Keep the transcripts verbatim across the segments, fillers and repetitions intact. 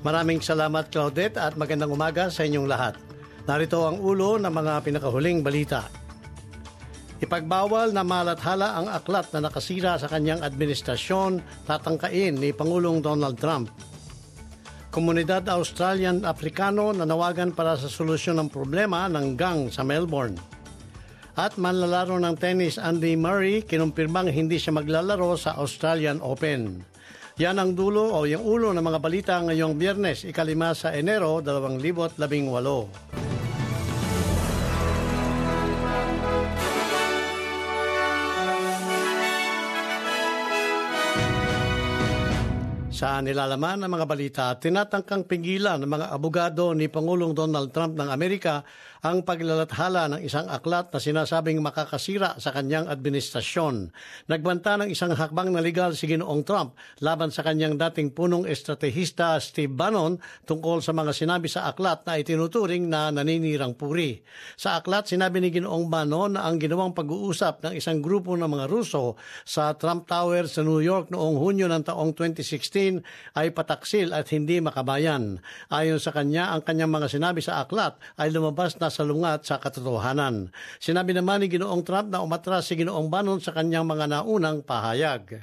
Maraming salamat, Claudette, at magandang umaga sa inyong lahat. Narito ang ulo ng mga pinakahuling balita. Ipagbawal na malathala ang aklat na nakasira sa kanyang administrasyon, tatangkain ni Pangulong Donald Trump. Komunidad Australian-Africano nanawagan para sa solusyon ng problema ng gang sa Melbourne. At manlalaro ng tennis Andy Murray, kinumpirmang hindi siya maglalaro sa Australian Open. Yan ang dulo o yung ulo ng mga balita ngayong Biyernes, ikalima sa Enero, dalawang libo at labing walo. Sa nilalaman ng mga balita, tinatangkang pigilan ng mga abogado ni Pangulong Donald Trump ng Amerika ang paglalathala ng isang aklat na sinasabing makakasira sa kanyang administrasyon. Nagbanta ng isang hakbang na legal si Ginoong Trump laban sa kanyang dating punong estratehista Steve Bannon tungkol sa mga sinabi sa aklat na itinuturing na naninirang puri. Sa aklat, sinabi ni Ginoong Bannon na ang ginawang pag-uusap ng isang grupo ng mga Ruso sa Trump Tower sa New York noong Hunyo ng taong twenty sixteen ay pataksil at hindi makabayan. Ayon sa kanya, ang kanyang mga sinabi sa aklat ay lumabas na salungat sa katotohanan. Sinabi naman ni Ginoong Trump na umatras si Ginoong Bannon sa kanyang mga naunang pahayag.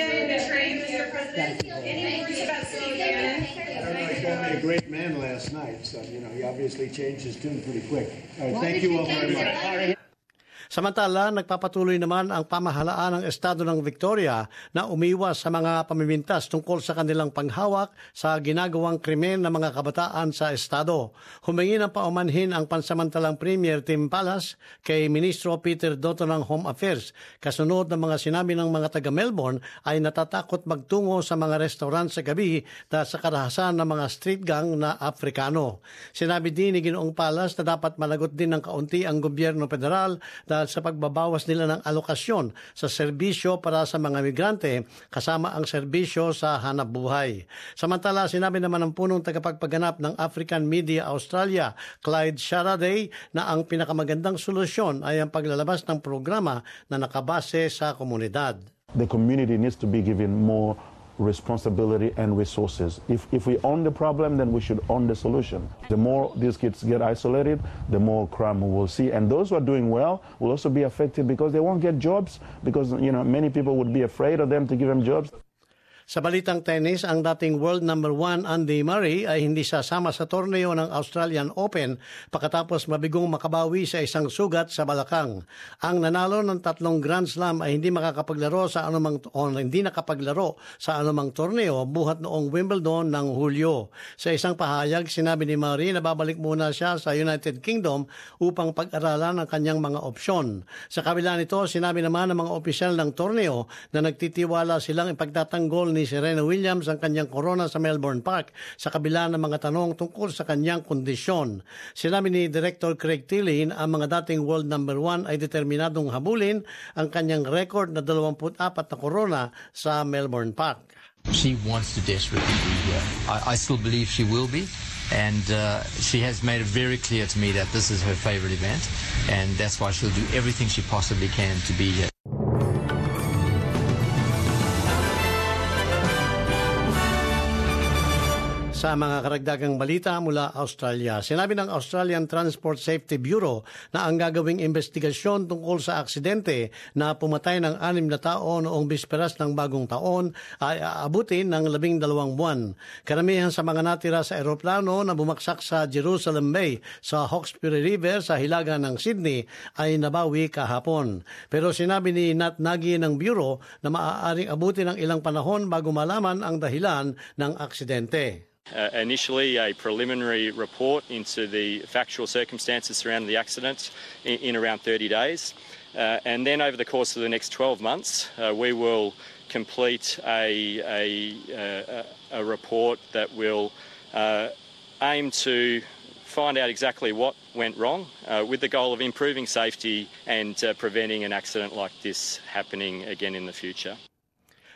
A great man last night, so you know he obviously changed his tune pretty quick. All right, thank you all very much. Samantala, nagpapatuloy naman ang pamahalaan ng Estado ng Victoria na umiwas sa mga pamimintas tungkol sa kanilang panghawak sa ginagawang krimen ng mga kabataan sa Estado. Humingi ng paumanhin ang pansamantalang Premier Tim Pallas kay Ministro Peter Dutton ng Home Affairs. Kasunod ng mga sinabi ng mga taga-Melbourne ay natatakot magtungo sa mga restaurant sa gabi dahil sa karahasan ng mga street gang na Afrikano. Sinabi din ni Ginoong Pallas na dapat managot din ng kaunti ang gobyerno federal dahil sa pagbabawas nila ng alokasyon sa serbisyo para sa mga migrante kasama ang serbisyo sa hanapbuhay. Samantala, sinabi naman ng punong tagapagpaganap ng African Media Australia, Clyde Sharaday, na ang pinakamagandang solusyon ay ang paglalabas ng programa na nakabase sa komunidad. The community needs to be given more responsibility and resources. If, if we own the problem, then we should own the solution. The more these kids get isolated, the more crime we will see. And those who are doing well will also be affected because they won't get jobs because, you know, many people would be afraid of them to give them jobs. Sa balitang tennis, ang dating world number one Andy Murray ay hindi sasama sa torneo ng Australian Open pagkatapos mabigong makabawi sa isang sugat sa balakang. Ang nanalo ng tatlong Grand Slam ay hindi makakapaglaro sa anumang o hindi nakapaglaro sa anumang torneo buhat noong Wimbledon ng Hulyo. Sa isang pahayag, sinabi ni Murray na babalik muna siya sa United Kingdom upang pag-aralan ang kanyang mga opsyon. Sa kabila nito, sinabi naman ng mga opisyal ng torneo na nagtitiwala silang ipagtatanggol ni Serena Williams ang kanyang korona sa Melbourne Park sa kabila ng mga tanong tungkol sa kanyang kondisyon. Sinabi ni Director Craig Tilley ang mga dating world number one ay determinadong habulin ang kanyang record na dalawampu't apat na korona sa Melbourne Park. She wants to desperately be here. I, I still believe she will be. And uh, she has made it very clear to me that this is her favorite event. And that's why she'll do everything she possibly can to be here. Sa mga karagdagang balita mula Australia, sinabi ng Australian Transport Safety Bureau na ang gagawing investigasyon tungkol sa aksidente na pumatay ng anim na tao noong bisperas ng bagong taon ay aabutin ng labing dalawang buwan. Karamihan sa mga natira sa eroplano na bumaksak sa Jerusalem Bay sa Hawkesbury River sa hilaga ng Sydney ay nabawi kahapon. Pero sinabi ni Nat Nagy ng Bureau na maaaring abutin ng ilang panahon bago malaman ang dahilan ng aksidente. Uh, initially, a preliminary report into the factual circumstances surrounding the accident in, in around thirty days. Uh, and then over the course of the next twelve months, uh, we will complete a, a, a, a report that will uh, aim to find out exactly what went wrong uh, with the goal of improving safety and uh, preventing an accident like this happening again in the future.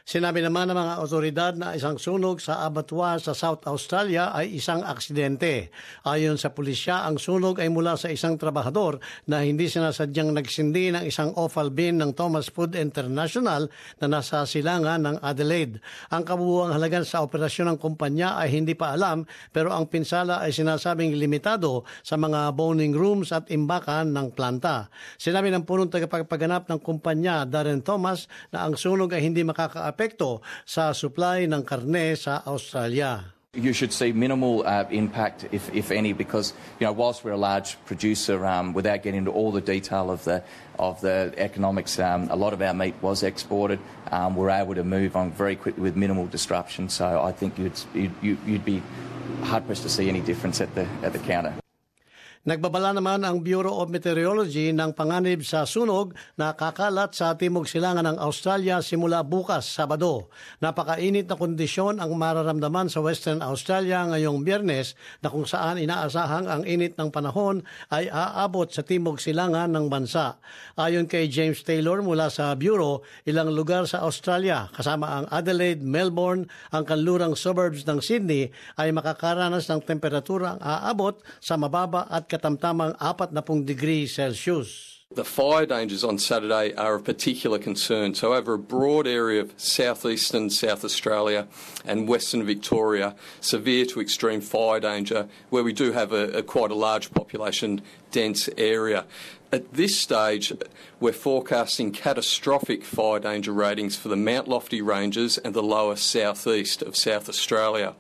Sinabi naman ng mga otoridad na isang sunog sa abattoir sa South Australia ay isang aksidente. Ayon sa pulisya, ang sunog ay mula sa isang trabahador na hindi sinasadyang nagsindi ng isang offal bin ng Thomas Food International na nasa silangan ng Adelaide. Ang kabuuang halaga sa operasyon ng kumpanya ay hindi pa alam, pero ang pinsala ay sinasabing limitado sa mga boning rooms at imbakan ng planta. Sinabi ng punong tagapagpaganap ng kumpanya, Darren Thomas, na ang sunog ay hindi makaka epekto sa supply ng karne sa Australia. You should see minimal uh, impact, if, if any, because you know whilst we're a large producer, um, without getting into all the detail of the of the economics, um, a lot of our meat was exported. Um, we're able to move on very quickly with minimal disruption. So I think you'd you'd, you'd be hard pressed to see any difference at the at the counter. Nagbabala naman ang Bureau of Meteorology ng panganib sa sunog na kakalat sa timog silangan ng Australia simula bukas, Sabado. Napakainit na kondisyon ang mararamdaman sa Western Australia ngayong Biyernes na kung saan inaasahang ang init ng panahon ay aabot sa timog silangan ng bansa. Ayon kay James Taylor mula sa Bureau, ilang lugar sa Australia kasama ang Adelaide, Melbourne, ang kanlurang suburbs ng Sydney ay makakaranas ng temperaturang aabot sa mababa at katamtamang forty degrees Celsius. The fire dangers on Saturday are of particular concern. So over a broad area of southeastern South Australia and western Victoria, severe to extreme fire danger, where we do have a, a quite a large population dense area. At this stage, we're forecasting catastrophic fire danger ratings for the Mount Lofty Ranges and the lower southeast of South Australia.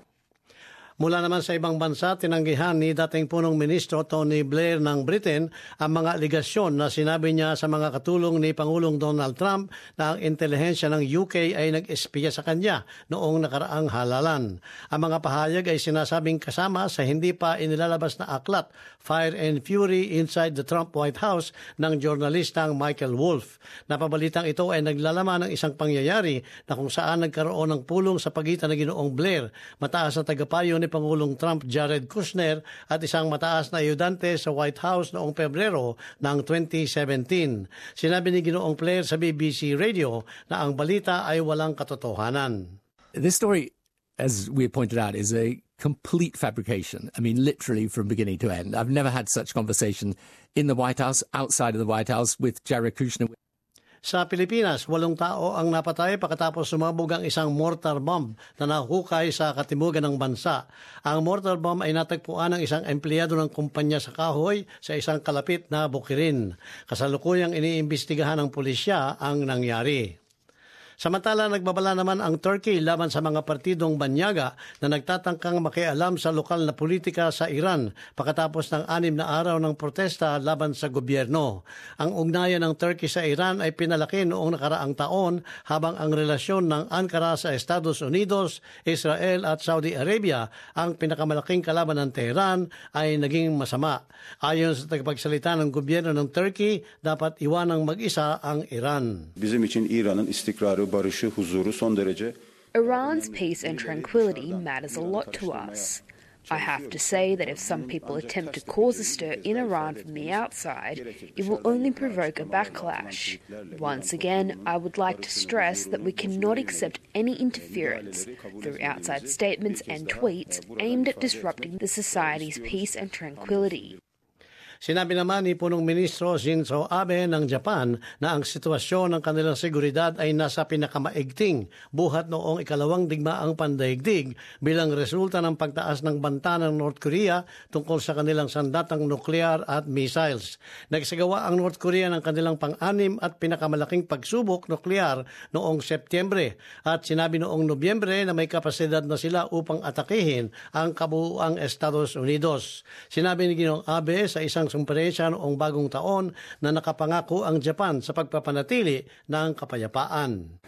Mula naman sa ibang bansa, tinanggihan ni dating punong ministro Tony Blair ng Britain ang mga aligasyon na sinabi niya sa mga katulong ni Pangulong Donald Trump na ang intelihensya ng U K ay nag-espiya sa kanya noong nakaraang halalan. Ang mga pahayag ay sinasabing kasama sa hindi pa inilalabas na aklat, Fire and Fury Inside the Trump White House ng journalistang Michael Wolff. Napabalitang ito ay naglalaman ng isang pangyayari na kung saan nagkaroon ng pulong sa pagitan ng Ginoong Blair, mataas na tagapayo ni Pangulong Trump Jared Kushner at isang mataas na ayudante sa White House noong Pebrero ng twenty seventeen. Sinabi ni Ginoong Blair sa B B C Radio na ang balita ay walang katotohanan. This story, as we pointed out, is a complete fabrication. I mean, literally from beginning to end. I've never had such conversation in the White House, outside of the White House, with Jared Kushner. Sa Pilipinas, walong tao ang napatay pagkatapos sumabog ang isang mortar bomb na nahukay sa katimugan ng bansa. Ang mortar bomb ay natagpuan ng isang empleyado ng kumpanya sa kahoy sa isang kalapit na bukirin. Kasalukuyang iniimbestigahan ng pulisya ang nangyari. Samantala, nagbabala naman ang Turkey laban sa mga partidong banyaga na nagtatangkang makialam sa lokal na politika sa Iran pagkatapos ng anim na araw ng protesta laban sa gobyerno. Ang ugnayan ng Turkey sa Iran ay pinalaki noong nakaraang taon habang ang relasyon ng Ankara sa Estados Unidos, Israel at Saudi Arabia, ang pinakamalaking kalaban ng Tehran, ay naging masama. Ayon sa tagapagsalita ng gobyerno ng Turkey, dapat iwanang mag-isa ang Iran. Bizim için İran'ın istikrarı, barışı, huzuru son derece. Iran's peace and tranquility matters a lot to us. I have to say that if some people attempt to cause a stir in Iran from the outside, it will only provoke a backlash. Once again, I would like to stress that we cannot accept any interference through outside statements and tweets aimed at disrupting the society's peace and tranquility. Sinabi naman ni Punong Ministro Shinzo Abe ng Japan na ang sitwasyon ng kanilang seguridad ay nasa pinakamaigting buhat noong ikalawang digmaang pandaigdig bilang resulta ng pagtaas ng banta ng North Korea tungkol sa kanilang sandatang nuklear at missiles. Nagsagawa ang North Korea ng kanilang pang-anim at pinakamalaking pagsubok nuklear noong Setyembre at sinabi noong Nobyembre na may kapasidad na sila upang atakihin ang kabuuang Estados Unidos. Sinabi ni Ginoong Abe sa isang sumperensya noong bagong taon na nakapangako ang Japan sa pagpapanatili ng kapayapaan.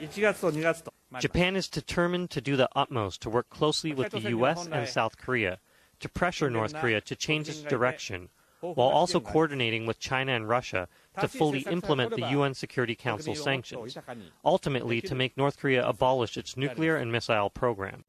Japan is determined to do the utmost to work closely with the U S and South Korea to pressure North Korea to change its direction, while also coordinating with China and Russia to fully implement the U N Security Council sanctions, ultimately to make North Korea abolish its nuclear and missile program.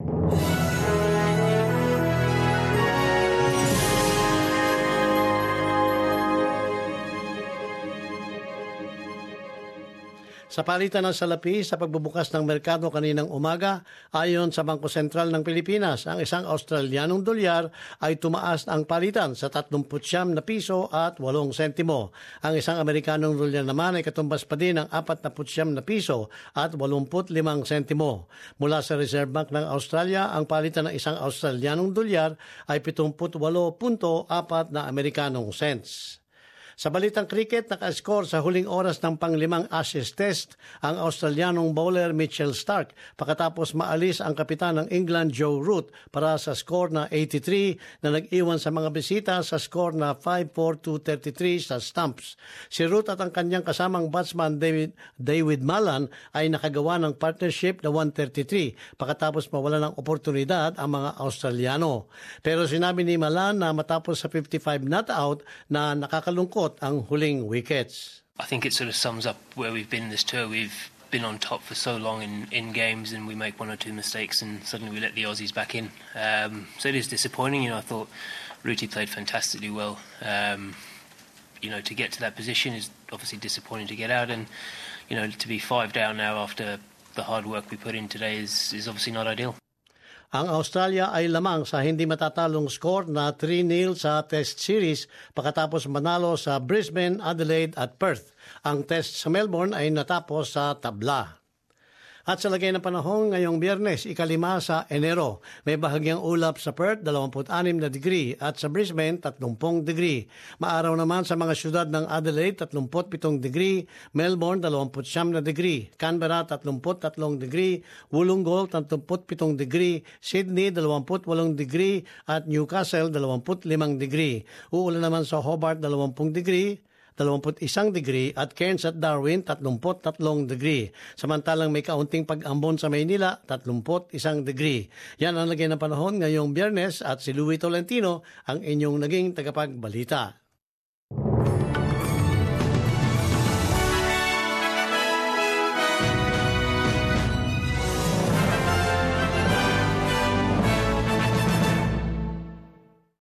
Sa palitan ng salapi sa pagbubukas ng merkado kaninang umaga, ayon sa Bangko Sentral ng Pilipinas, ang isang Australianong dolyar ay tumaas ang palitan sa tatlumput siyam na piso at walong sentimo. Ang isang Amerikanong dolyar naman ay katumbas pa din ng apat na siyam na piso at walumput limang sentimo. Mula sa Reserve Bank ng Australia, ang palitan ng isang Australianong dolyar ay pitungput walo punto apat na Amerikanong cents. Sa balitang cricket, naka-score sa huling oras ng panglimang Ashes Test ang Australianong bowler Mitchell Starc pagkatapos maalis ang kapitan ng England Joe Root para sa score na eighty-three na nag-iwan sa mga bisita sa score na five four two thirty-three sa stumps. Si Root at ang kanyang kasamang batsman David, David Malan ay nakagawa ng partnership na one thirty-three pagkatapos mawala ng oportunidad ang mga Australiano. Pero sinabi ni Malan na matapos sa fifty-five not out na nakakalungkot ang huling wickets. I think it sort of sums up where we've been this tour. We've been on top for so long in, in games, and we make one or two mistakes and suddenly we let the Aussies back in. Um, so it is disappointing. You know, I thought Rooty played fantastically well. Um, you know, to get to that position is obviously disappointing to get out, and you know, to be five down now after the hard work we put in today is, is obviously not ideal. Ang Australia ay lamang sa hindi matatalong score na three nil sa Test Series pagkatapos manalo sa Brisbane, Adelaide at Perth. Ang test sa Melbourne ay natapos sa tabla. At sa lagay ng panahon ngayong Biyernes, ikalima sa Enero, may bahagyang ulap sa Perth, dalawampu't anim na degree at sa Brisbane, tatlumpung degree. Maaraw naman sa mga syudad ng Adelaide, tatlumput pitong degree, Melbourne, dalawamput siyam na degree, Canberra, tatlumput tatlong degree, Wollongong, tatlumput pitong degree, Sydney, dalawamput walong degree at Newcastle, dalawamput limang degree. Uulan naman sa Hobart, dalawampung degree, dalawamput isang degree at Cairns at Darwin, tatlumput tatlong degree. Samantalang may kaunting pag-ambon sa Maynila, tatlumput isang degree. Yan ang lagay ng panahon ngayong Biyernes at si Louie Tolentino ang inyong naging tagapagbalita.